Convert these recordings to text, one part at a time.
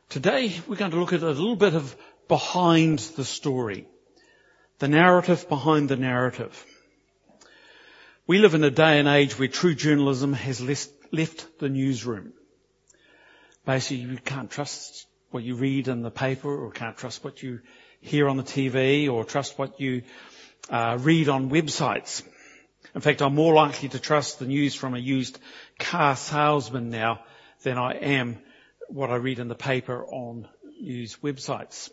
Today we're going to look at a little bit of behind the story, the narrative behind the narrative. We live in a day and age where true journalism has left the newsroom. Basically, you can't trust what you read in the paper, or can't trust what you hear on the TV, or trust what you read on websites. In fact, I'm more likely to trust the news from a used car salesman now than I am what I read in the paper on news websites.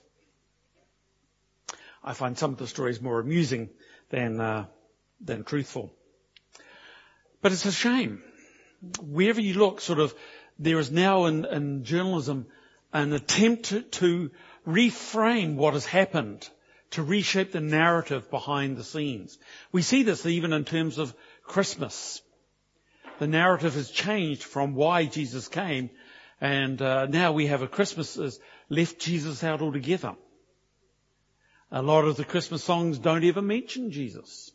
I find some of the stories more amusing than truthful. But it's a shame. Wherever you look, there is now in journalism an attempt to reframe what has happened, to reshape the narrative behind the scenes. We see this even in terms of Christmas. The narrative has changed from why Jesus came, and now we have a Christmas has left Jesus out altogether. A lot of the Christmas songs don't even mention Jesus.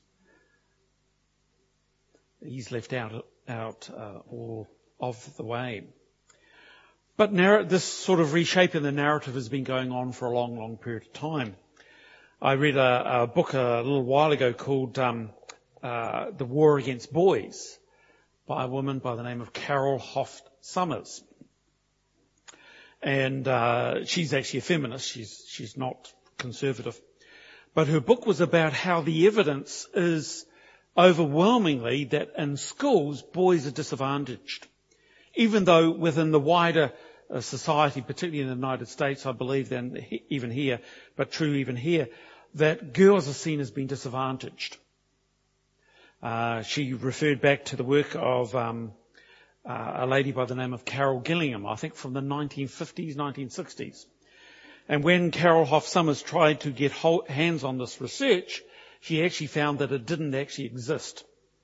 He's left out all of the way. But this sort of reshaping the narrative has been going on for a long, long period of time. I read a book a little while ago called The War Against Boys by a woman by the name of Carol Hoff Sommers. And she's actually a feminist. She's not conservative. But her book was about how the evidence is overwhelmingly that in schools, boys are disadvantaged. Even though within the wider society, particularly in the United States, I believe, and even here, but true even here, that girls are seen as being disadvantaged. She referred back to the work of a lady by the name of Carol Gillingham, I think from the 1950s, 1960s. And when Carol Hoff Sommers tried to get hands on this research, she actually found that it didn't actually exist.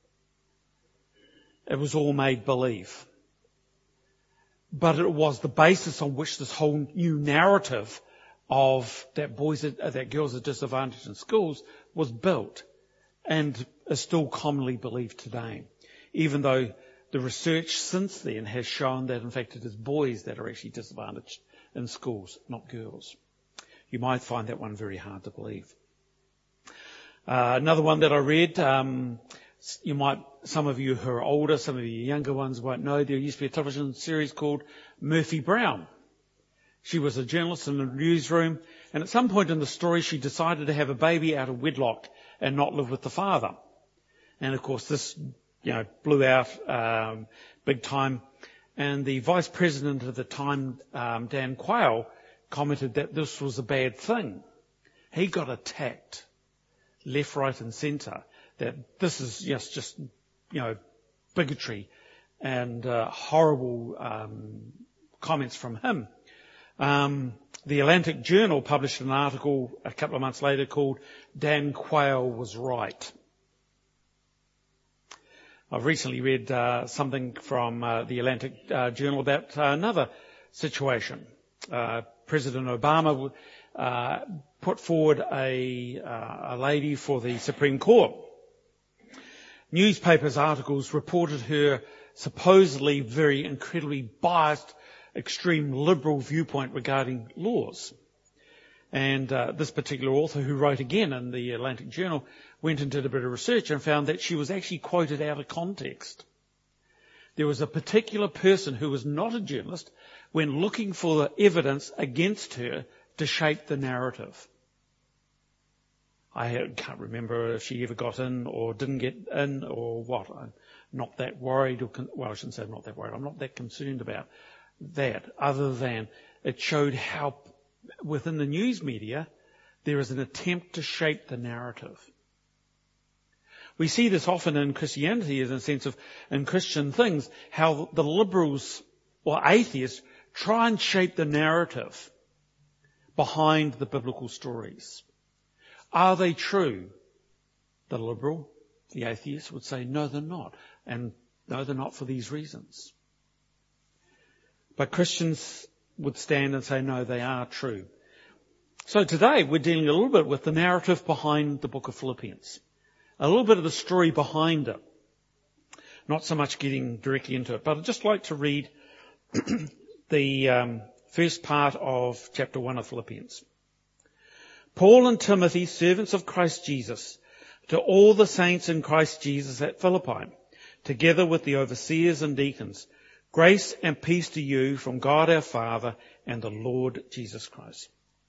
It was all made believe. But it was the basis on which this whole new narrative of that girls are disadvantaged in schools was built, and is still commonly believed today. Even though the research since then has shown that in fact it is boys that are actually disadvantaged in schools, not girls. You might find that one very hard to believe. Another one that I read, some of you who are older, some of you younger ones won't know, there used to be a television series called Murphy Brown. She was a journalist in the newsroom, and at some point in the story she decided to have a baby out of wedlock and not live with the father. And of course this, blew out big time. And the vice president at the time, Dan Quayle, commented that this was a bad thing. He got attacked left, right and centre, that this is just bigotry and horrible comments from him. The Atlantic Journal published an article a couple of months later called Dan Quayle Was Right. I've recently read something from the Atlantic Journal about another situation. President Obama put forward a lady for the Supreme Court. Newspapers' articles reported her supposedly very incredibly biased, extreme liberal viewpoint regarding laws. And this particular author, who wrote again in the Atlantic Journal, went and did a bit of research and found that she was actually quoted out of context. There was a particular person who was not a journalist when looking for the evidence against her to shape the narrative. I can't remember if she ever got in or didn't get in or what. I'm not that worried, I shouldn't say I'm not that worried. I'm not that concerned about that, other than it showed how within the news media there is an attempt to shape the narrative. We see this often in Christianity in a sense of, in Christian things, how the liberals or atheists try and shape the narrative behind the biblical stories. Are they true? The liberal, the atheist would say, no, they're not. And no, they're not for these reasons. But Christians would stand and say, no, they are true. So today we're dealing a little bit with the narrative behind the book of Philippians. A little bit of the story behind it. Not so much getting directly into it, but I'd just like to read the first part of chapter 1 of Philippians. Paul and Timothy, servants of Christ Jesus, to all the saints in Christ Jesus at Philippi, together with the overseers and deacons, grace and peace to you from God our Father and the Lord Jesus Christ.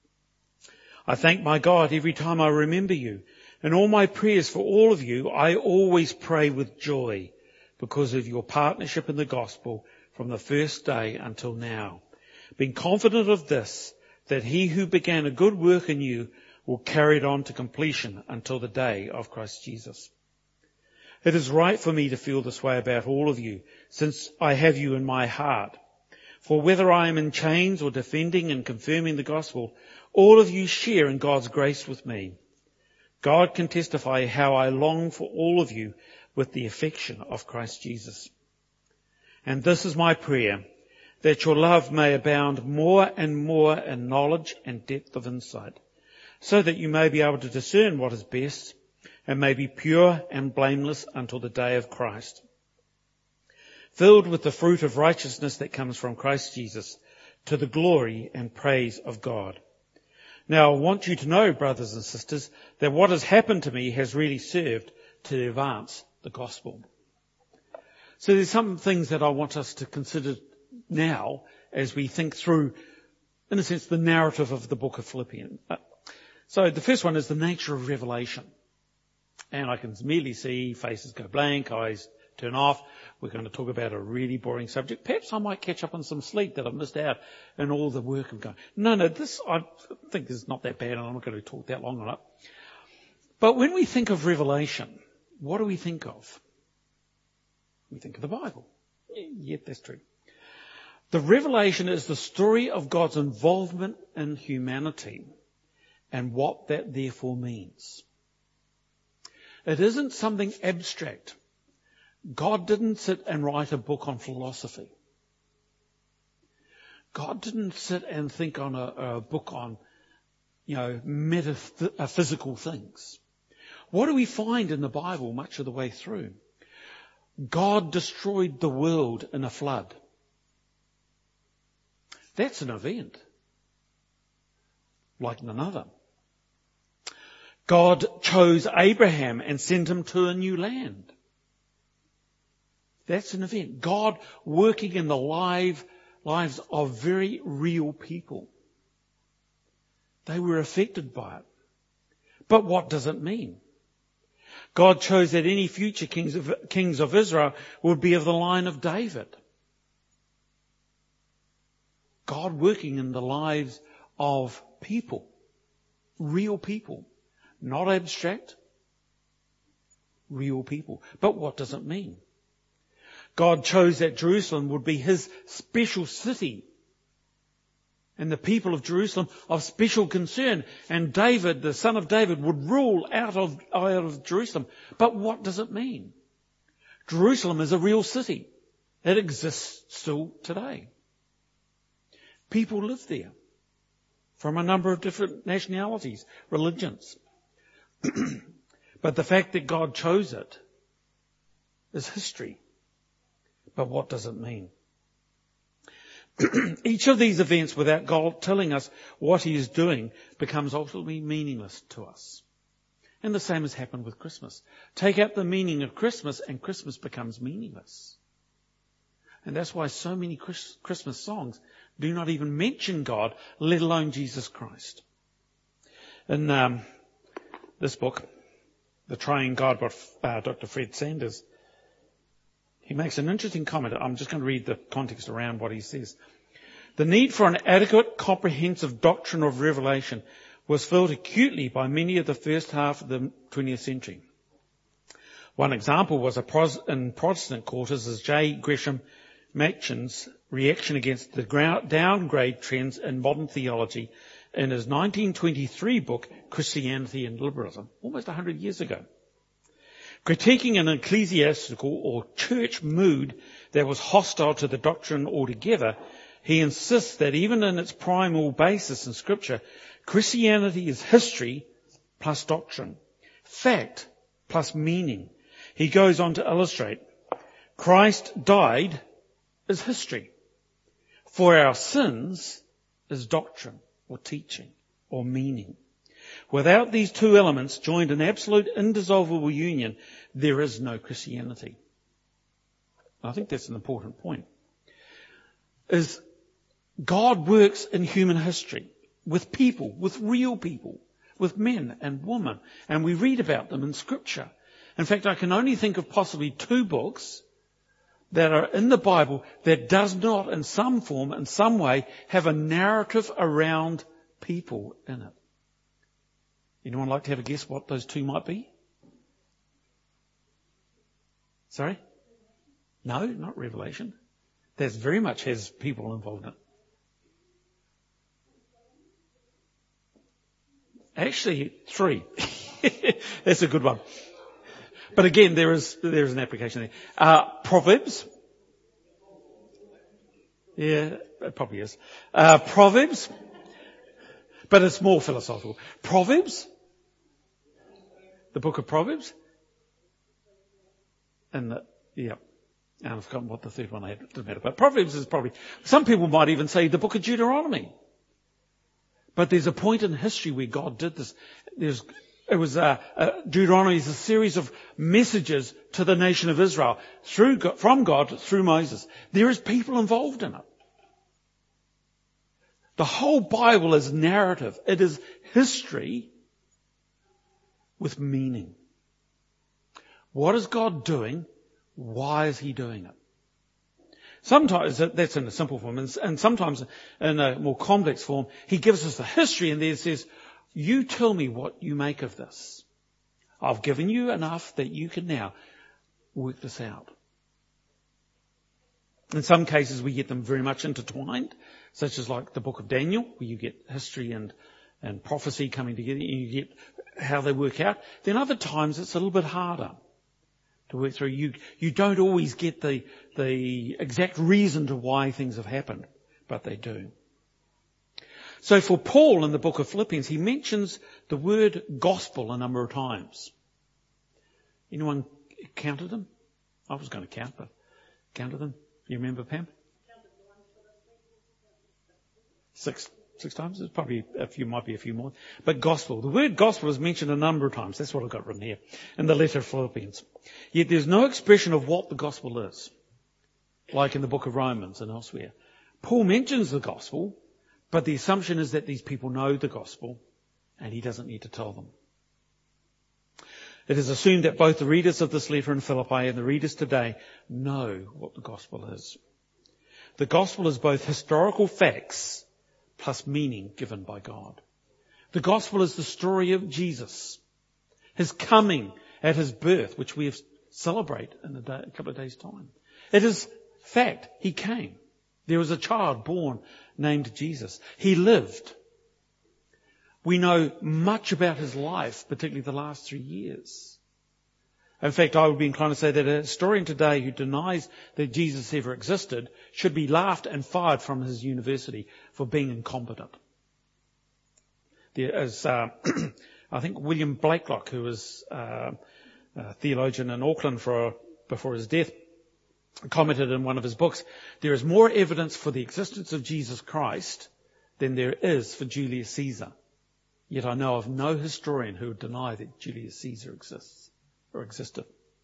I thank my God every time I remember you. In all my prayers for all of you, I always pray with joy because of your partnership in the gospel from the first day until now, being confident of this, that he who began a good work in you will carry it on to completion until the day of Christ Jesus. It is right for me to feel this way about all of you, since I have you in my heart. For whether I am in chains or defending and confirming the gospel, all of you share in God's grace with me. God can testify how I long for all of you with the affection of Christ Jesus. And this is my prayer, that your love may abound more and more in knowledge and depth of insight, so that you may be able to discern what is best and may be pure and blameless until the day of Christ, filled with the fruit of righteousness that comes from Christ Jesus, to the glory and praise of God. Now I want you to know, brothers and sisters, that what has happened to me has really served to advance the gospel. So there's some things that I want us to consider now as we think through, in a sense, the narrative of the book of Philippians. So the first one is the nature of revelation. And I can merely see faces go blank, eyes turn off. We're going to talk about a really boring subject. Perhaps I might catch up on some sleep that I've missed out in all the work of going. No, this, I think is not that bad, and I'm not going to talk that long on it. But when we think of revelation, what do we think of? We think of the Bible. Yeah, that's true. The revelation is the story of God's involvement in humanity and what that therefore means. It isn't something abstract. God didn't sit and write a book on philosophy. God didn't sit and think on a book on, metaphysical things. What do we find in the Bible much of the way through? God destroyed the world in a flood. That's an event, like none other. God chose Abraham and sent him to a new land. That's an event. God working in the lives of very real people. They were affected by it. But what does it mean? God chose that any future kings of Israel would be of the line of David. God working in the lives of people, real people, not abstract, real people. But what does it mean? God chose that Jerusalem would be his special city and the people of Jerusalem of special concern. And David, the son of David, would rule out of Jerusalem. But what does it mean? Jerusalem is a real city. It exists still today. People live there from a number of different nationalities, religions. But the fact that God chose it is history. But what does it mean? Each of these events, without God telling us what he is doing, becomes ultimately meaningless to us. And the same has happened with Christmas. Take out the meaning of Christmas and Christmas becomes meaningless. And that's why so many Christmas songs do not even mention God, let alone Jesus Christ. In this book, The Triune God by Dr. Fred Sanders, he makes an interesting comment. I'm just going to read the context around what he says. The need for an adequate, comprehensive doctrine of revelation was felt acutely by many of the first half of the 20th century. One example was in Protestant quarters as J. Gresham Machen's reaction against the downgrade trends in modern theology in his 1923 book, Christianity and Liberalism, almost 100 years ago. Critiquing an ecclesiastical or church mood that was hostile to the doctrine altogether, he insists that even in its primal basis in Scripture, Christianity is history plus doctrine, fact plus meaning. He goes on to illustrate, Christ died is history. For our sins, is doctrine or teaching or meaning. Without these two elements joined in absolute indissoluble union, there is no Christianity. I think that's an important point. Is God works in human history with people, with real people, with men and women, and we read about them in Scripture. In fact, I can only think of possibly 2 books that are in the Bible that does not, in some form, in some way, have a narrative around people in it. Anyone like to have a guess what those 2 might be? Sorry? No, not Revelation. That very much has people involved in it. Actually, 3. That's a good one. But again, there is an application there. Proverbs. Yeah, it probably is. Proverbs. But it's more philosophical. Proverbs. The book of Proverbs. And I've forgotten what the third one I had. It doesn't matter. But Proverbs is probably, some people might even say the book of Deuteronomy. But there's a point in history where God did this. Deuteronomy is a series of messages to the nation of Israel from God through Moses. There is people involved in it. The whole Bible is narrative. It is history with meaning. What is God doing? Why is He doing it? Sometimes that's in a simple form, and sometimes in a more complex form, He gives us the history and then says, you tell me what you make of this. I've given you enough that you can now work this out. In some cases we get them very much intertwined, such as like the book of Daniel, where you get history and prophecy coming together and you get how they work out. Then other times it's a little bit harder to work through. You don't always get the exact reason to why things have happened, but they do. So for Paul in the book of Philippians, he mentions the word gospel a number of times. Anyone counted them? I was going to count, but counted them. You remember, Pam? 6 times. There's probably might be a few more. But gospel. The word gospel is mentioned a number of times. That's what I've got written here in the letter of Philippians. Yet there's no expression of what the gospel is, like in the book of Romans and elsewhere. Paul mentions the gospel, but the assumption is that these people know the gospel and he doesn't need to tell them. It is assumed that both the readers of this letter in Philippi and the readers today know what the gospel is. The gospel is both historical facts plus meaning given by God. The gospel is the story of Jesus, His coming at His birth, which we celebrate in a couple of days' time. It is fact. He came. There was a child born named Jesus. He lived. We know much about His life, particularly the last 3 years. In fact, I would be inclined to say that a historian today who denies that Jesus ever existed should be laughed and fired from his university for being incompetent. There is, I think, William Blakelock, who was a theologian in Auckland before his death, commented in one of his books, there is more evidence for the existence of Jesus Christ than there is for Julius Caesar. Yet I know of no historian who would deny that Julius Caesar exists or existed.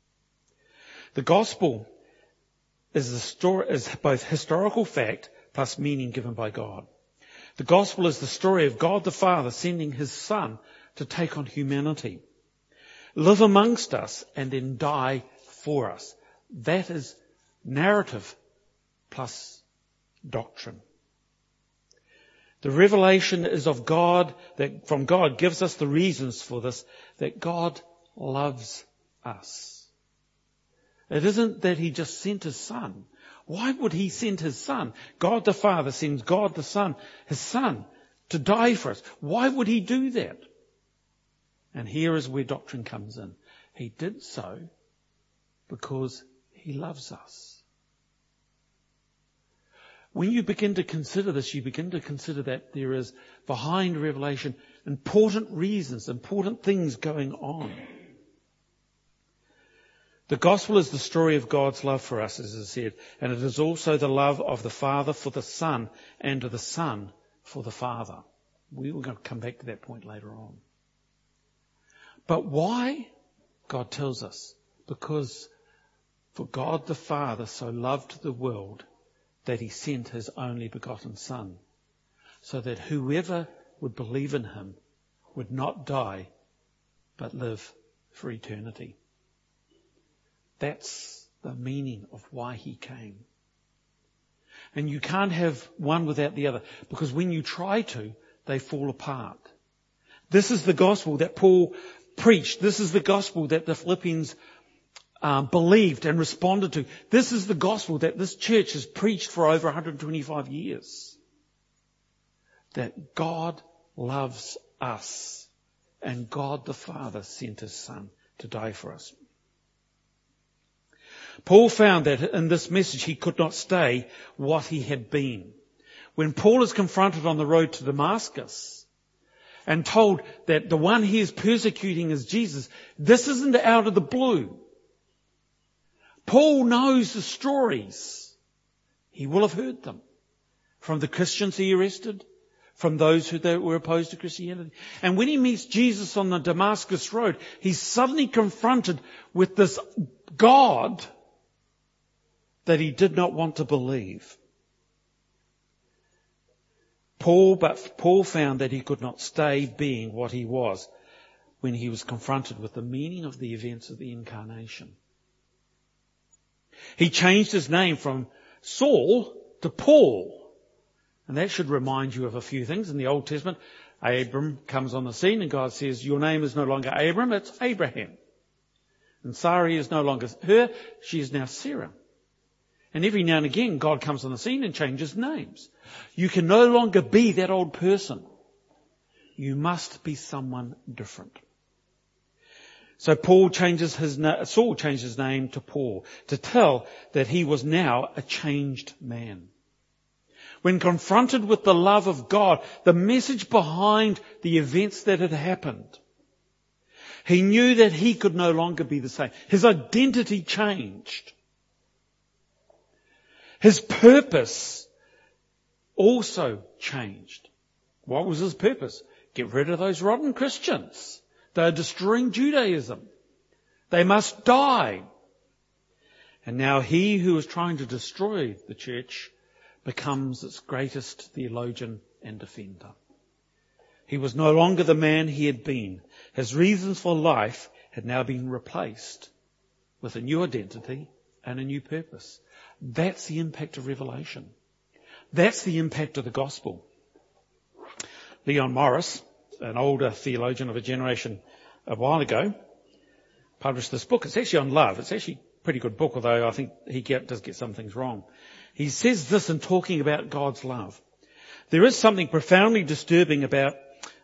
The gospel is both historical fact plus meaning given by God. The gospel is the story of God the Father sending His Son to take on humanity, live amongst us, and then die for us. That is narrative plus doctrine. The revelation is of God, that from God gives us the reasons for this, that God loves us. It isn't that He just sent His Son. Why would He send His Son? God the Father sends God the Son, His Son, to die for us. Why would He do that? And here is where doctrine comes in. He did so because He loves us. When you begin to consider this, you begin to consider that there is behind Revelation important reasons, important things going on. The gospel is the story of God's love for us, as I said, and it is also the love of the Father for the Son and of the Son for the Father. We will come back to that point later on. But why? God tells us. Because for God the Father so loved the world that he sent his only begotten Son, so that whoever would believe in him would not die, but live for eternity. That's the meaning of why he came. And you can't have one without the other, because when you try to, they fall apart. This is the gospel that Paul preached. This is the gospel that the Philippians believed and responded to. This is the gospel that this church has preached for over 125 years. That God loves us, and God the Father sent his Son to die for us. Paul found that in this message he could not stay what he had been. When Paul is confronted on the road to Damascus and told that the one he is persecuting is Jesus, this isn't out of the blue. Paul knows the stories. He will have heard them from the Christians he arrested, from those who were opposed to Christianity. And when he meets Jesus on the Damascus road, he's suddenly confronted with this God that he did not want to believe. But Paul found that he could not stay being what he was when he was confronted with the meaning of the events of the incarnation. He changed his name from Saul to Paul. And that should remind you of a few things. In the Old Testament, Abram comes on the scene and God says, your name is no longer Abram, it's Abraham. And Sarai is no longer her, she is now Sarah. And every now and again, God comes on the scene and changes names. You can no longer be that old person. You must be someone different. So Saul changes his name to Paul to tell that he was now a changed man. When confronted with the love of God, the message behind the events that had happened, he knew that he could no longer be the same. His identity changed. His purpose also changed. What was his purpose? Get rid of those rotten Christians. They are destroying Judaism. They must die. And now he who was trying to destroy the church becomes its greatest theologian and defender. He was no longer the man he had been. His reasons for life had now been replaced with a new identity and a new purpose. That's the impact of Revelation. That's the impact of the gospel. Leon Morris, an older theologian of a generation a while ago, published this book. It's actually on love. It's actually a pretty good book, although I think he does get some things wrong. He says this in talking about God's love. There is something profoundly disturbing about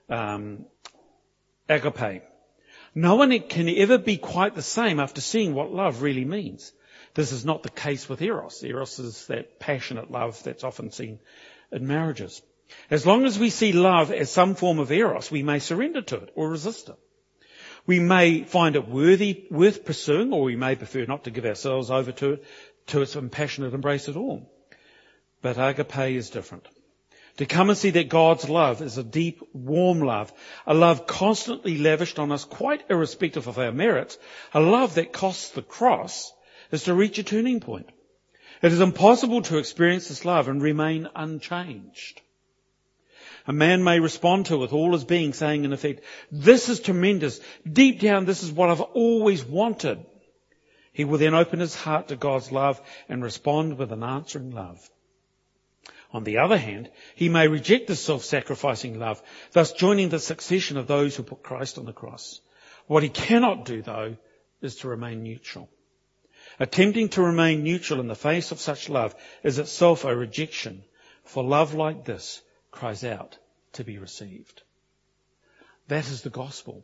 agape. No one can ever be quite the same after seeing what love really means. This is not the case with eros. Eros is that passionate love that's often seen in marriages. As long as we see love as some form of eros, we may surrender to it or resist it. We may find it worth pursuing, or we may prefer not to give ourselves over to its passionate embrace at all. But agape is different. To come and see that God's love is a deep, warm love, a love constantly lavished on us quite irrespective of our merits, a love that costs the cross, is to reach a turning point. It is impossible to experience this love and remain unchanged. A man may respond to it with all his being, saying in effect, this is tremendous. Deep down, this is what I've always wanted. He will then open his heart to God's love and respond with an answering love. On the other hand, he may reject this self-sacrificing love, thus joining the succession of those who put Christ on the cross. What he cannot do, though, is to remain neutral. Attempting to remain neutral in the face of such love is itself a rejection, for love like this cries out to be received. That is the gospel.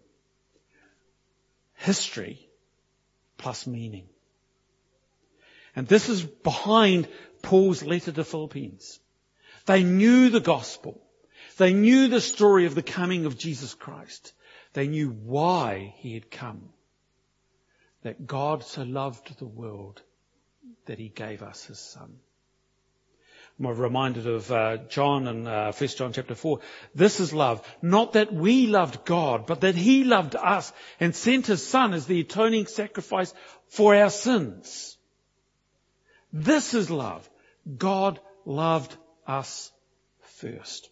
History plus meaning. And this is behind Paul's letter to Philippians. They knew the gospel. They knew the story of the coming of Jesus Christ. They knew why he had come. That God so loved the world that he gave us his Son. I'm reminded of John in 1 John chapter 4. This is love, not that we loved God, but that He loved us and sent His Son as the atoning sacrifice for our sins. This is love. God loved us first.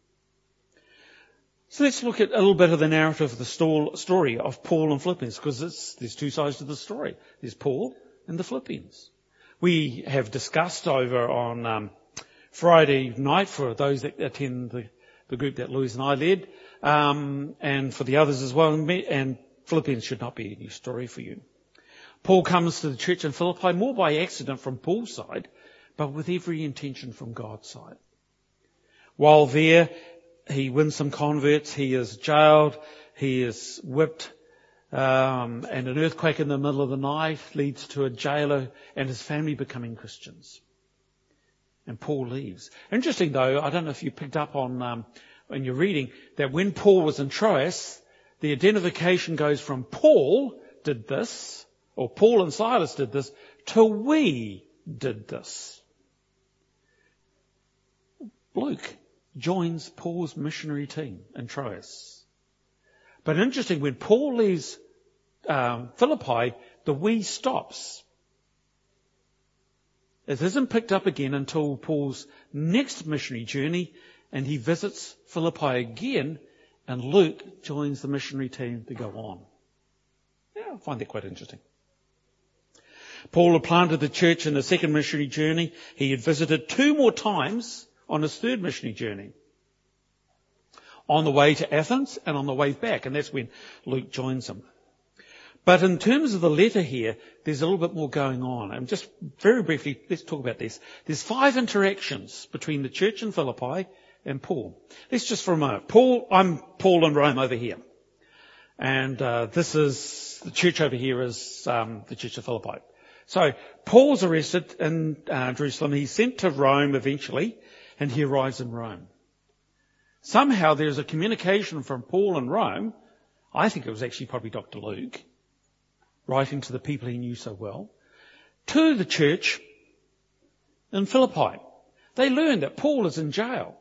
So let's look at a little bit of the narrative of the story of Paul and Philippians, because there's two sides to the story. There's Paul and the Philippians. We have discussed over on Friday night, for those that attend the group that Louise and I led, and for the others as well, and Philippians should not be a new story for you. Paul comes to the church in Philippi more by accident from Paul's side, but with every intention from God's side. While there, he wins some converts, he is jailed, he is whipped, and an earthquake in the middle of the night leads to a jailer and his family becoming Christians. And Paul leaves. Interesting though, I don't know if you picked up on when you're reading, that when Paul was in Troas, the identification goes from Paul did this, or Paul and Silas did this, to we did this. Luke joins Paul's missionary team in Troas. But interesting, when Paul leaves Philippi, the we stops. It isn't picked up again until Paul's next missionary journey, and he visits Philippi again, and Luke joins the missionary team to go on. Yeah, I find that quite interesting. Paul had planted the church in the second missionary journey. He had visited 2 more times on his third missionary journey. On the way to Athens and on the way back, and that's when Luke joins him. But in terms of the letter here, there's a little bit more going on. And just very briefly, let's talk about this. There's 5 interactions between the church in Philippi and Paul. Let's just for a moment. I'm Paul in Rome over here. And this is, the church over here is the church of Philippi. So Paul's arrested in Jerusalem. He's sent to Rome eventually, and he arrives in Rome. Somehow there's a communication from Paul in Rome. I think it was actually probably Dr. Luke, writing to the people he knew so well, to the church in Philippi. They learn that Paul is in jail.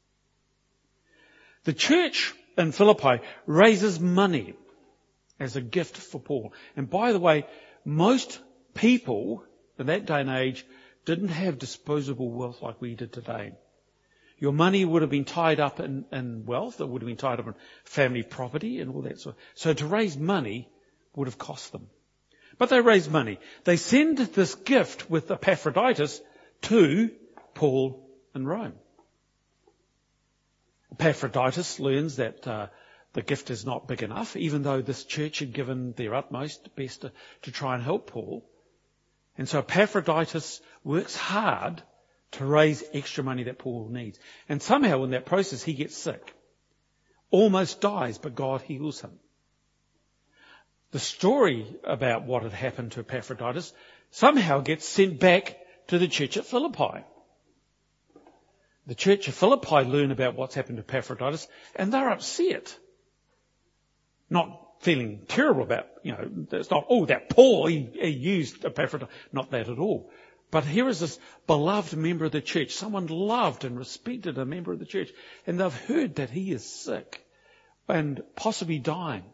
The church in Philippi raises money as a gift for Paul. And by the way, most people in that day and age didn't have disposable wealth like we did today. Your money would have been tied up in wealth. It would have been tied up in family property and all that sort. So to raise money would have cost them. But they raise money. They send this gift with Epaphroditus to Paul in Rome. Epaphroditus learns that the gift is not big enough, even though this church had given their utmost best to try and help Paul. And so Epaphroditus works hard to raise extra money that Paul needs. And somehow in that process he gets sick. Almost dies, but God heals him. The story about what had happened to Epaphroditus somehow gets sent back to the church at Philippi. The church of Philippi learn about what's happened to Epaphroditus, and they're upset. Not feeling terrible about, it's not, that Paul, he used Epaphroditus. Not that at all. But here is this beloved member of the church, someone loved and respected, a member of the church, and they've heard that he is sick and possibly dying.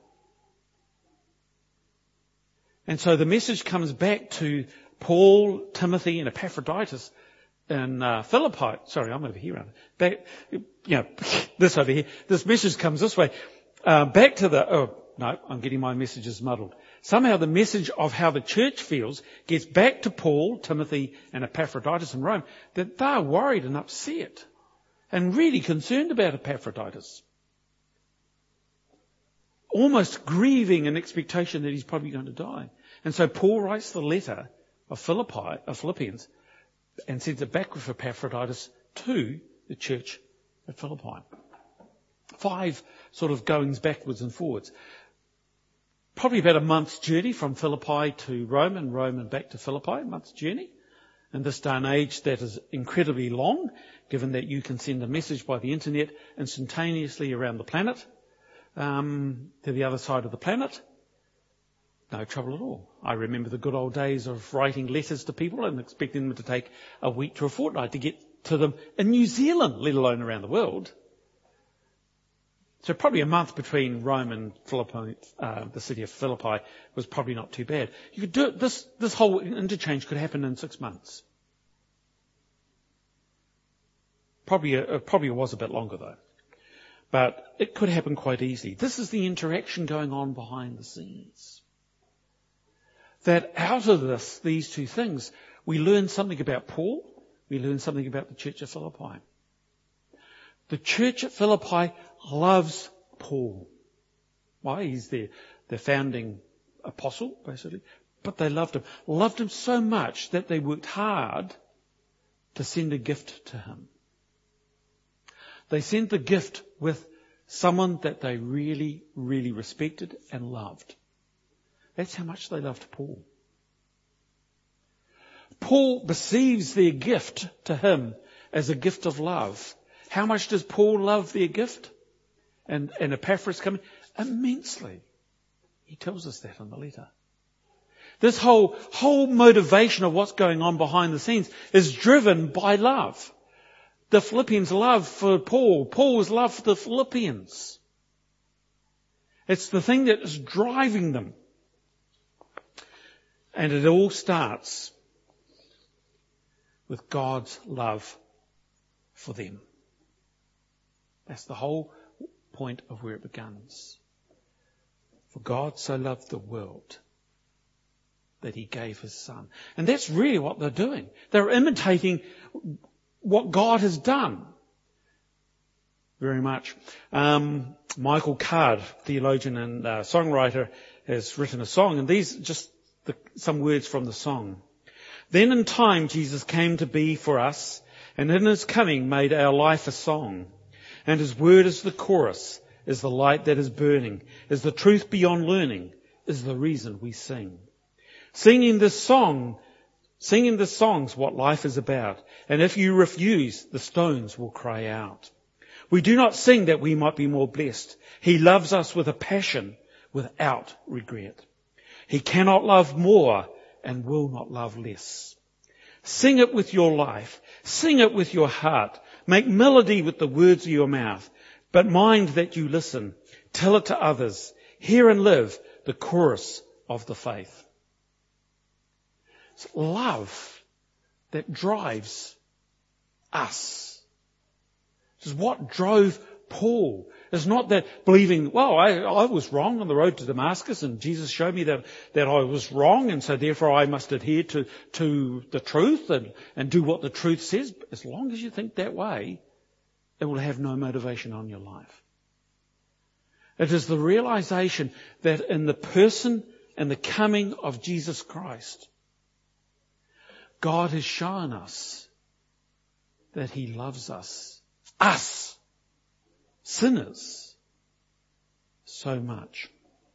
And so the message comes back to Paul, Timothy, and Epaphroditus in Philippi. Sorry, I'm over here. This over here. This message comes this way. Back to I'm getting my messages muddled. Somehow the message of how the church feels gets back to Paul, Timothy, and Epaphroditus in Rome, that they're worried and upset and really concerned about Epaphroditus. Almost grieving an expectation that he's probably going to die. And so Paul writes the letter of Philippians and sends it back with Epaphroditus to the church at Philippi. 5 sort of goings backwards and forwards. Probably about a month's journey from Philippi to Rome and back to Philippi, a month's journey. In this day and age that is incredibly long, given that you can send a message by the internet instantaneously around the planet, to the other side of the planet. No trouble at all. I remember the good old days of writing letters to people and expecting them to take a week to a fortnight to get to them in New Zealand, let alone around the world. So probably a month between Rome and Philippi, the city of Philippi, was probably not too bad. You could do it, this whole interchange could happen in 6 months. Probably it was a bit longer though. But it could happen quite easily. This is the interaction going on behind the scenes. That out of these two things, we learn something about Paul, we learn something about the church at Philippi. The church at Philippi loves Paul. Why? He's their founding apostle, basically. But they loved him. Loved him so much that they worked hard to send a gift to him. They sent the gift with someone that they really, really respected and loved. That's how much they loved Paul. Paul receives their gift to him as a gift of love. How much does Paul love their gift? And Epaphras coming? Immensely. He tells us that in the letter. This whole motivation of what's going on behind the scenes is driven by love. The Philippians' love for Paul, Paul's love for the Philippians. It's the thing that is driving them. And it all starts with God's love for them. That's the whole point of where it begins. For God so loved the world that he gave his son. And that's really what they're doing. They're imitating what God has done. Very much. Michael Card, theologian and songwriter, has written a song, and these are just some words from the song. Then in time Jesus came to be for us, and in his coming made our life a song. And his word is the chorus, is the light that is burning, is the truth beyond learning, is the reason we sing. Singing this song's what life is about. And if you refuse, the stones will cry out. We do not sing that we might be more blessed. He loves us with a passion without regret. He cannot love more and will not love less. Sing it with your life. Sing it with your heart. Make melody with the words of your mouth. But mind that you listen. Tell it to others. Hear and live the chorus of the faith. It's love that drives us. This is what drove Paul. It's not that believing, well, I was wrong on the road to Damascus and Jesus showed me that I was wrong and so therefore I must adhere to the truth and do what the truth says. As long as you think that way, it will have no motivation on your life. It is the realization that in the person and the coming of Jesus Christ, God has shown us that he loves us, sinners, so much.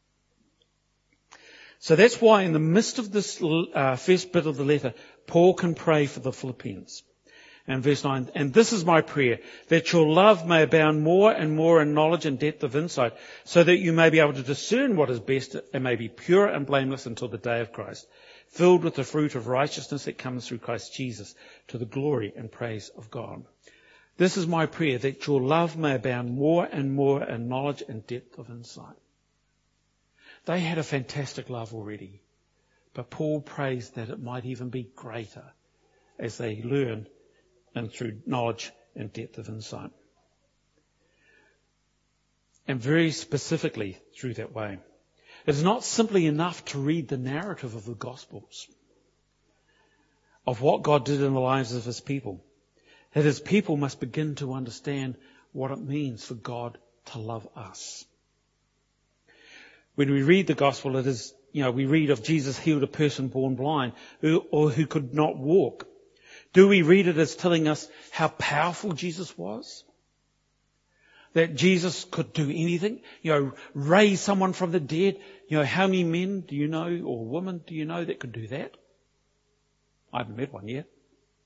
So that's why in the midst of this first bit of the letter, Paul can pray for the Philippians. And verse 9, and this is my prayer, that your love may abound more and more in knowledge and depth of insight, so that you may be able to discern what is best and may be pure and blameless until the day of Christ, filled with the fruit of righteousness that comes through Christ Jesus, to the glory and praise of God. This is my prayer, that your love may abound more and more in knowledge and depth of insight. They had a fantastic love already, but Paul prays that it might even be greater as they learn and through knowledge and depth of insight. And very specifically through that way. It is not simply enough to read the narrative of the Gospels, of what God did in the lives of his people. That his people must begin to understand what it means for God to love us. When we read the Gospel, it is, we read of Jesus healed a person born blind or who could not walk. Do we read it as telling us how powerful Jesus was? That Jesus could do anything? Raise someone from the dead? How many men do you know or women do you know that could do that? I haven't met one yet.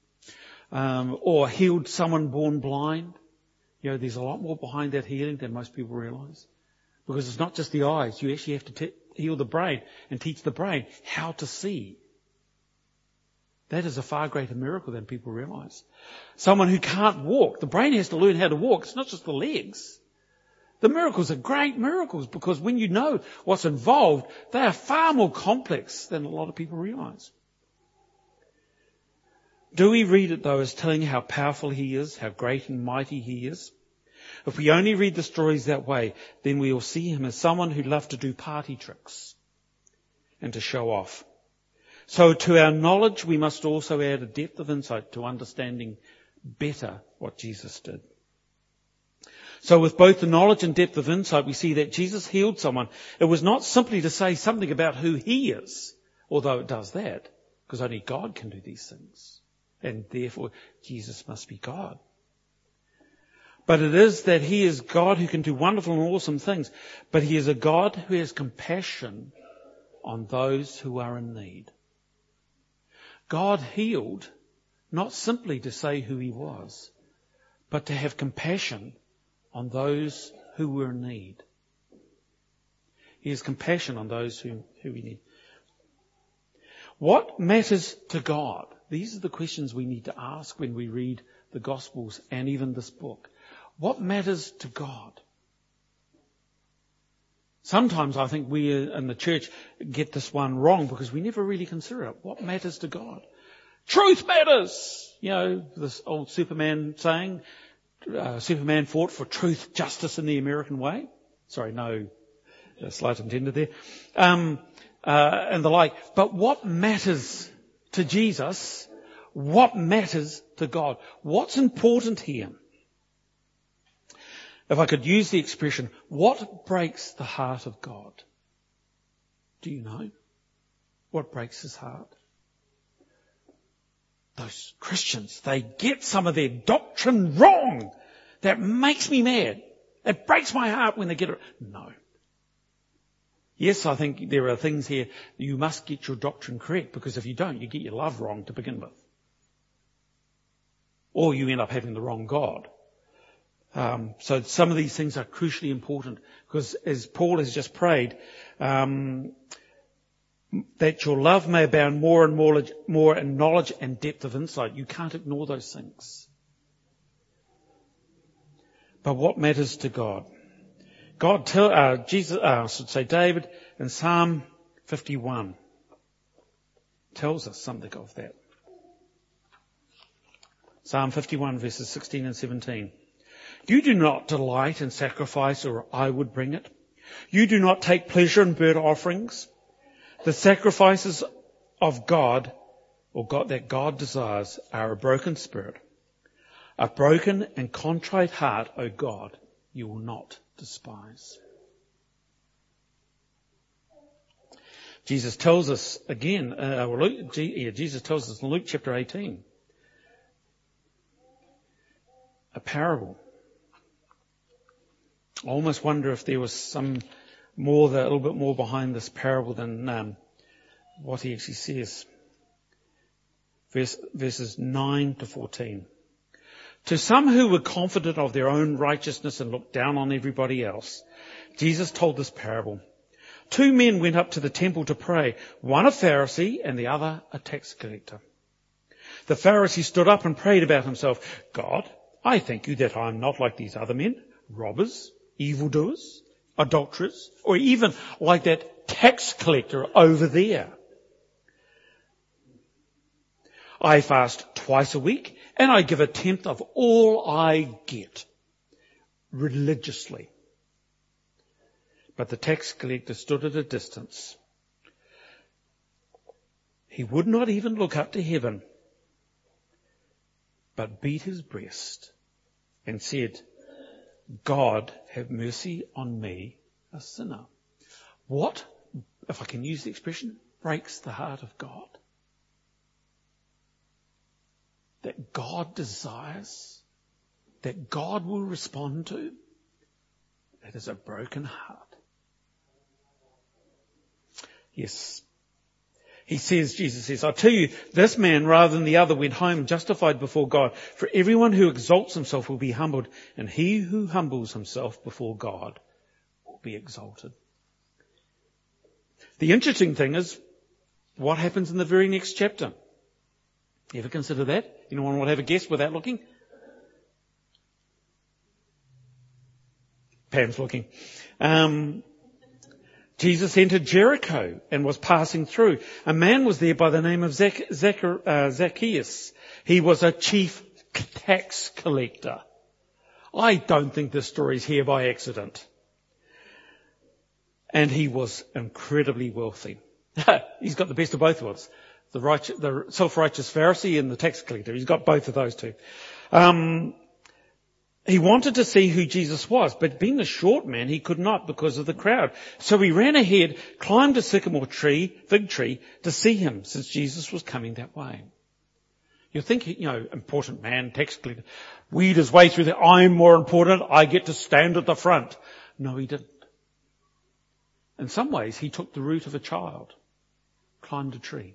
Or healed someone born blind. There's a lot more behind that healing than most people realise. Because it's not just the eyes. You actually have to heal the brain and teach the brain how to see. That is a far greater miracle than people realise. Someone who can't walk, the brain has to learn how to walk. It's not just the legs. The miracles are great miracles because when you know what's involved, they are far more complex than a lot of people realise. Do we read it though as telling how powerful he is, how great and mighty he is? If we only read the stories that way, then we will see him as someone who loved to do party tricks and to show off. So to our knowledge, we must also add a depth of insight to understanding better what Jesus did. So with both the knowledge and depth of insight, we see that Jesus healed someone. It was not simply to say something about who he is, although it does that, because only God can do these things. And therefore, Jesus must be God. But it is that he is God who can do wonderful and awesome things. But he is a God who has compassion on those who are in need. God healed not simply to say who he was, but to have compassion on those who were in need. He has compassion on those who we need. What matters to God? These are the questions we need to ask when we read the Gospels and even this book. What matters to God? Sometimes I think we in the church get this one wrong because we never really consider it. What matters to God? Truth matters! You know, this old Superman saying, Superman fought for truth, justice in the American way. Sorry, no slight intended there. And the like. But what matters to Jesus? What matters to God? What's important here? If I could use the expression, what breaks the heart of God? Do you know? What breaks his heart? Those Christians, they get some of their doctrine wrong. That makes me mad. It breaks my heart when they get it. No. Yes, I think there are things here you must get your doctrine correct, because if you don't, you get your love wrong to begin with. Or you end up having the wrong God. So some of these things are crucially important, because as Paul has just prayed, that your love may abound more and more in knowledge and depth of insight. You can't ignore those things. But what matters to God? David in Psalm 51 tells us something of that. Psalm 51 verses 16 and 17. You do not delight in sacrifice, or I would bring it. You do not take pleasure in burnt offerings. The sacrifices of God, or God that God desires, are a broken spirit. A broken and contrite heart, O God, you will not despise. Jesus tells us again, Jesus tells us in Luke chapter 18, a parable. I almost wonder if there was a little bit more behind this parable than what he actually says. Verses 9 to 14. To some who were confident of their own righteousness and looked down on everybody else, Jesus told this parable. 2 men went up to the temple to pray, one a Pharisee and the other a tax collector. The Pharisee stood up and prayed about himself, God, I thank you that I am not like these other men, robbers, evildoers, adulterers, or even like that tax collector over there. I fast twice a week and I give a tenth of all I get religiously. But the tax collector stood at a distance. He would not even look up to heaven, but beat his breast and said, God, have mercy on me, a sinner. What, if I can use the expression, breaks the heart of God? That God desires, that God will respond to, that is a broken heart. Yes. Jesus says, I tell you, this man rather than the other went home justified before God. For everyone who exalts himself will be humbled, and he who humbles himself before God will be exalted. The interesting thing is what happens in the very next chapter. You ever consider that? Anyone want to have a guess without looking? Pam's looking. Jesus entered Jericho and was passing through. A man was there by the name of Zacchaeus. He was a chief tax collector. I don't think this story is here by accident. And he was incredibly wealthy. He's got the best of both worlds. The self-righteous Pharisee and the tax collector. He's got both of those two. He wanted to see who Jesus was, but being a short man, he could not because of the crowd. So he ran ahead, climbed a sycamore tree, fig tree, to see him, since Jesus was coming that way. You're thinking, important man, tax collector, weed his way through there. I'm more important. I get to stand at the front. No, he didn't. In some ways, he took the route of a child. Climbed a tree.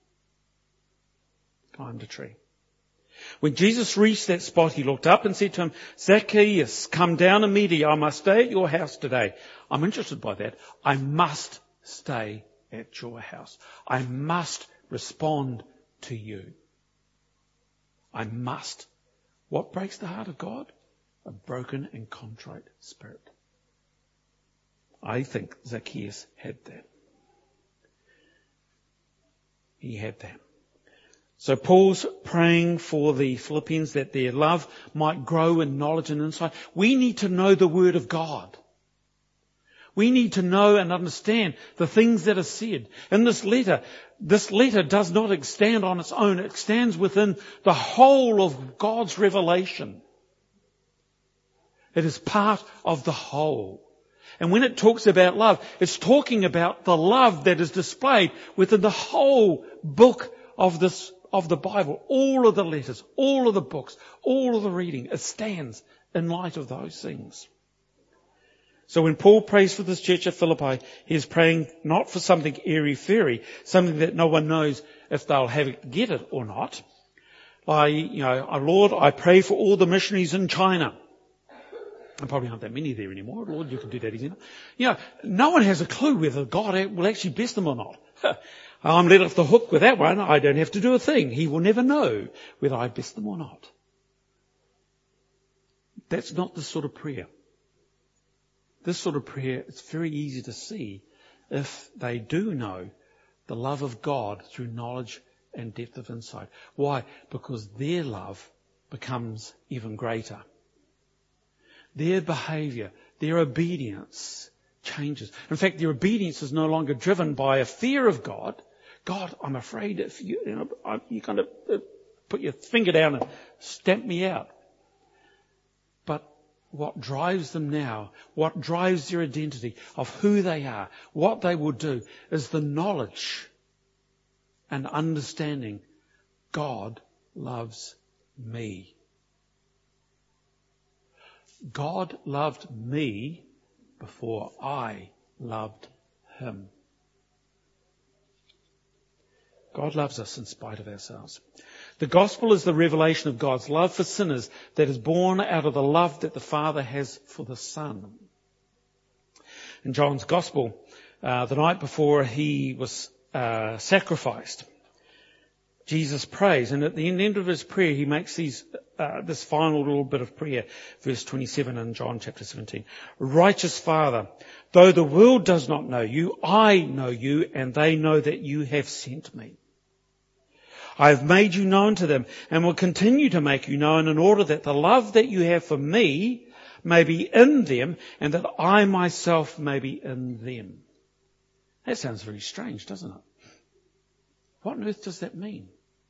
When Jesus reached that spot, he looked up and said to him, Zacchaeus, come down immediately. I must stay at your house today. I'm interested by that. I must stay at your house. I must respond to you. I must. What breaks the heart of God? A broken and contrite spirit. I think Zacchaeus had that. He had that. So Paul's praying for the Philippians that their love might grow in knowledge and insight. We need to know the Word of God. We need to know and understand the things that are said. In this letter does not stand on its own. It stands within the whole of God's revelation. It is part of the whole. And when it talks about love, it's talking about the love that is displayed within the whole book of the Bible. All of the letters, all of the books, all of the reading, it stands in light of those things. So when Paul prays for this church at Philippi, he is praying not for something airy-fairy, something that no one knows if they'll get it or not. Lord, I pray for all the missionaries in China. There probably aren't that many there anymore. Lord, you can do that again. No one has a clue whether God will actually bless them or not. I'm let off the hook with that one. I don't have to do a thing. He will never know whether I bless them or not. That's not the sort of prayer. This sort of prayer, it's very easy to see if they do know the love of God through knowledge and depth of insight. Why? Because their love becomes even greater. Their behaviour, their obedience changes. In fact, their obedience is no longer driven by a fear of God. God, I'm afraid if you kind of put your finger down and stamp me out. But what drives them now, what drives their identity of who they are, what they will do, is the knowledge and understanding God loves me. God loved me before I loved him. God loves us in spite of ourselves. The gospel is the revelation of God's love for sinners that is born out of the love that the Father has for the Son. In John's gospel, the night before he was sacrificed, Jesus prays, and at the end of his prayer, he makes this final little bit of prayer, verse 27 in John chapter 17. Righteous Father, though the world does not know you, I know you, and they know that you have sent me. I have made you known to them, and will continue to make you known, in order that the love that you have for me may be in them, and that I myself may be in them. That sounds very strange, doesn't it? What on earth does that mean?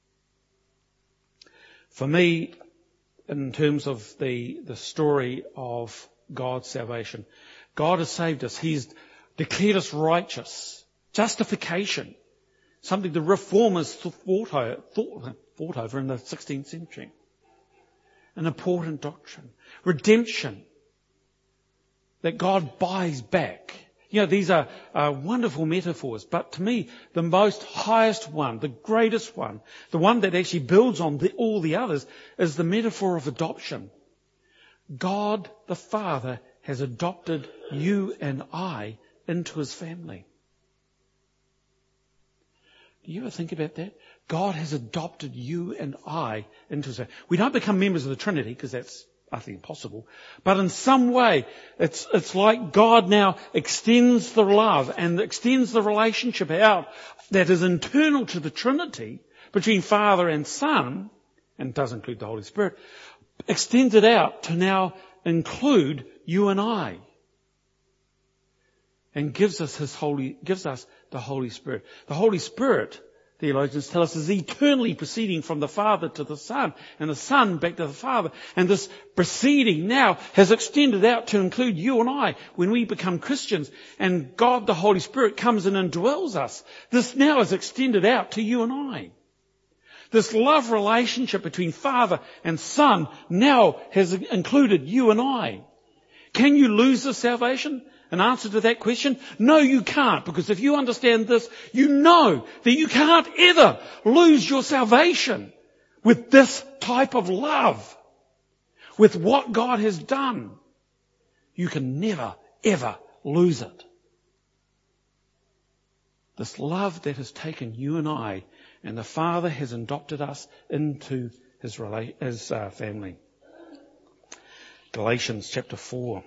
For me, in terms of the story of God's salvation, God has saved us. He's declared us righteous. Justification. Something the reformers thought over in the 16th century. An important doctrine. Redemption. That God buys back. These are wonderful metaphors, but to me, the most highest one, the greatest one, the one that actually builds on all the others, is the metaphor of adoption. God the Father has adopted you and I into his family. Do you ever think about that? God has adopted you and I into His family. We don't become members of the Trinity because that's utterly impossible. But in some way, it's like God now extends the love and extends the relationship out that is internal to the Trinity between Father and Son, and does include the Holy Spirit, extends it out to now include you and I. And gives us the Holy Spirit. The Holy Spirit, theologians tell us, is eternally proceeding from the Father to the Son, and the Son back to the Father. And this proceeding now has extended out to include you and I when we become Christians, and God, the Holy Spirit, comes in and dwells us. This now is extended out to you and I. This love relationship between Father and Son now has included you and I. Can you lose this salvation? An answer to that question? No, you can't, because if you understand this, you know that you can't ever lose your salvation with this type of love, with what God has done. You can never, ever lose it. This love that has taken you and I, and the Father has adopted us into His family. Galatians chapter 4.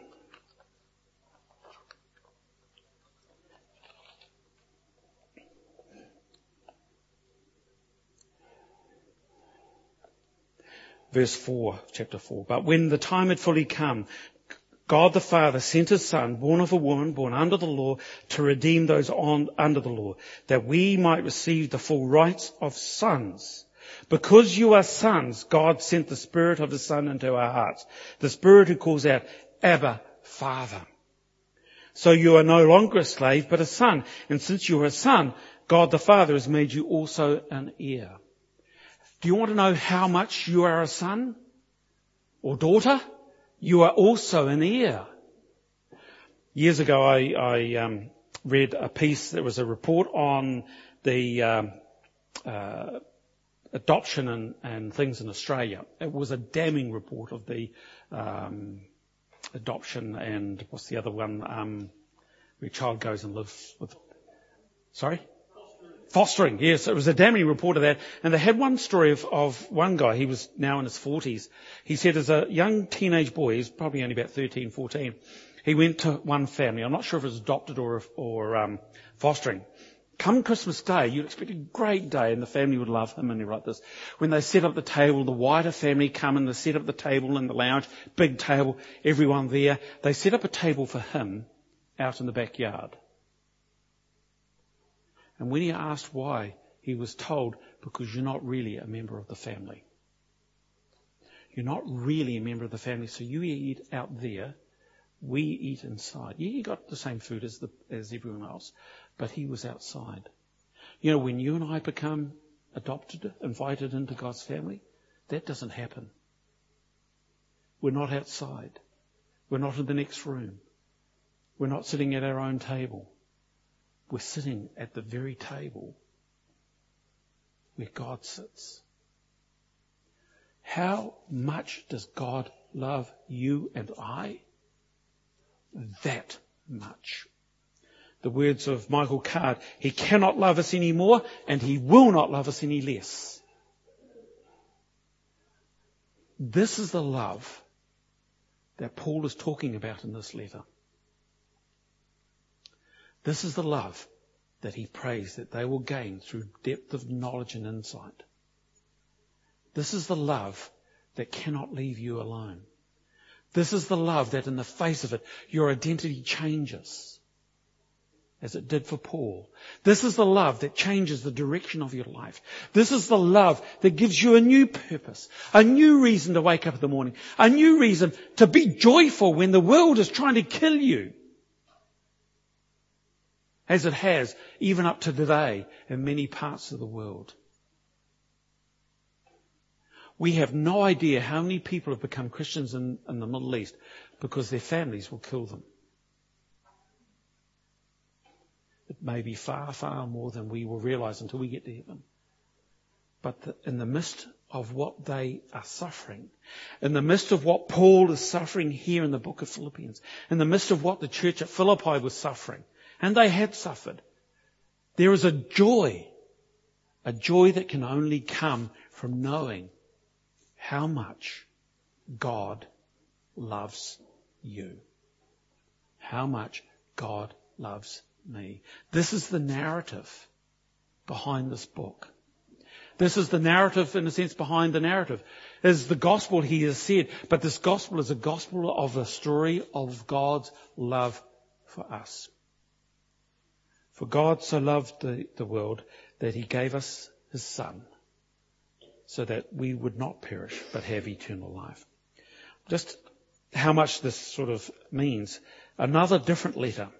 Verse 4, chapter 4. But when the time had fully come, God the Father sent His Son, born of a woman, born under the law, to redeem those under the law, that we might receive the full rights of sons. Because you are sons, God sent the Spirit of His Son into our hearts, the Spirit who calls out, Abba, Father. So you are no longer a slave, but a son. And since you are a son, God the Father has made you also an heir. Do you want to know how much you are a son or daughter? You are also an heir. Years ago, I read a piece. There was a report on the adoption and things in Australia. It was a damning report of the adoption and what's the other one? Where a child goes and lives with. Sorry. Fostering, yes. It was a damning report of that. And they had one story of one guy. He was now in his 40s. He said as a young teenage boy, he's probably only about 13, 14, he went to one family. I'm not sure if it was adopted or fostering. Come Christmas Day, you'd expect a great day and the family would love him, and he wrote this. When they set up the table, the wider family come and they set up the table in the lounge, big table, everyone there. They set up a table for him out in the backyard. And when he asked why, he was told, because you're not really a member of the family. You're not really a member of the family, so you eat out there, we eat inside. Yeah, he got the same food as everyone else, but he was outside. You know, when you and I become adopted, invited into God's family, that doesn't happen. We're not outside. We're not in the next room. We're not sitting at our own table. We're sitting at the very table where God sits. How much does God love you and I? That much. The words of Michael Card, He cannot love us any more and He will not love us any less. This is the love that Paul is talking about in this letter. This is the love that he prays that they will gain through depth of knowledge and insight. This is the love that cannot leave you alone. This is the love that in the face of it, your identity changes, as it did for Paul. This is the love that changes the direction of your life. This is the love that gives you a new purpose, a new reason to wake up in the morning, a new reason to be joyful when the world is trying to kill you. As it has, even up to today, in many parts of the world. We have no idea how many people have become Christians in the Middle East because their families will kill them. It may be far, far more than we will realise until we get to heaven. But in the midst of what they are suffering, in the midst of what Paul is suffering here in the book of Philippians, in the midst of what the church at Philippi was suffering, and they had suffered, there is a joy A joy that can only come from knowing how much God loves you. How much God loves me. This is the narrative behind this book. This is the narrative, in a sense, behind the narrative. It is the gospel, he has said, but this gospel is a gospel of a story of God's love for us. For God so loved the world that he gave us his Son, so that we would not perish but have eternal life. Just how much this sort of means. Another different letter.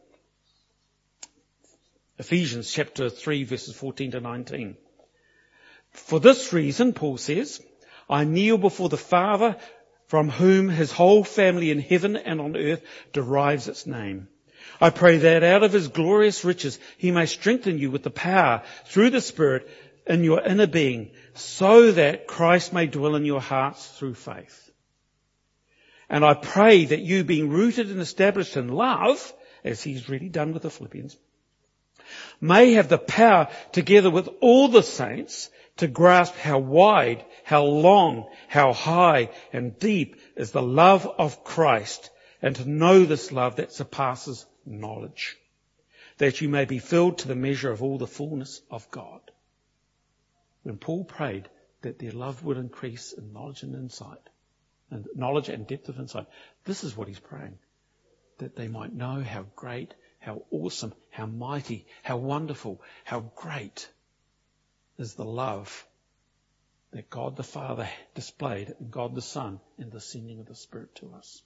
Ephesians chapter 3 verses 14 to 19. For this reason, Paul says, I kneel before the Father, from whom his whole family in heaven and on earth derives its name. I pray that out of his glorious riches he may strengthen you with the power through the Spirit in your inner being, so that Christ may dwell in your hearts through faith. And I pray that you, being rooted and established in love, as he's really done with the Philippians, may have the power, together with all the saints, to grasp how wide, how long, how high and deep is the love of Christ, and to know this love that surpasses knowledge, that you may be filled to the measure of all the fullness of God. When Paul prayed that their love would increase in knowledge and insight, and knowledge and depth of insight, this is what he's praying, that they might know how great, how awesome, how mighty, how wonderful, how great is the love that God the Father displayed in God the Son in the sending of the Spirit to us.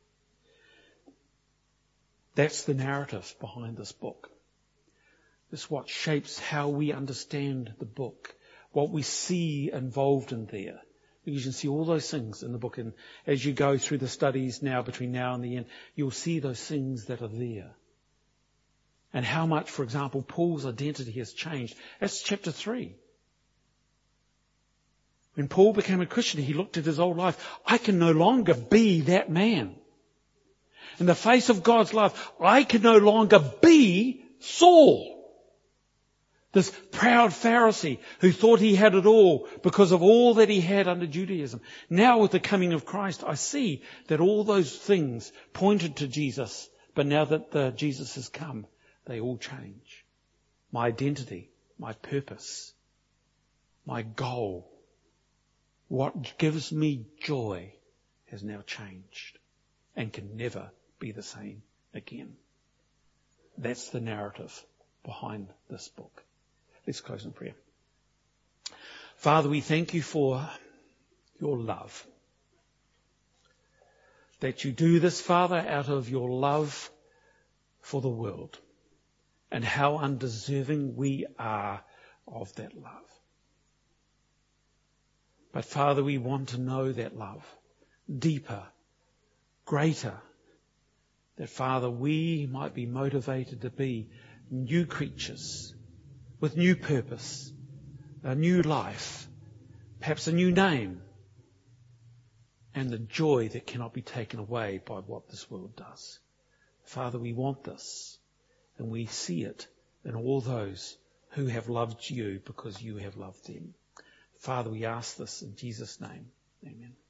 That's the narrative behind this book. This is what shapes how we understand the book, what we see involved in there. You can see all those things in the book, and as you go through the studies now, between now and the end, you'll see those things that are there. And how much, for example, Paul's identity has changed. That's chapter 3. When Paul became a Christian, he looked at his old life. I can no longer be that man. In the face of God's love, I can no longer be Saul. This proud Pharisee who thought he had it all because of all that he had under Judaism. Now with the coming of Christ, I see that all those things pointed to Jesus. But now that Jesus has come, they all change. My identity, my purpose, my goal, what gives me joy has now changed and can never be the same again. That's the narrative behind this book. Let's close in prayer. Father, we thank you for your love. That you do this, Father, out of your love for the world, and how undeserving we are of that love. But Father, we want to know that love deeper, greater, that Father, we might be motivated to be new creatures with new purpose, a new life, perhaps a new name, and the joy that cannot be taken away by what this world does. Father, we want this, and we see it in all those who have loved you because you have loved them. Father, we ask this in Jesus' name. Amen.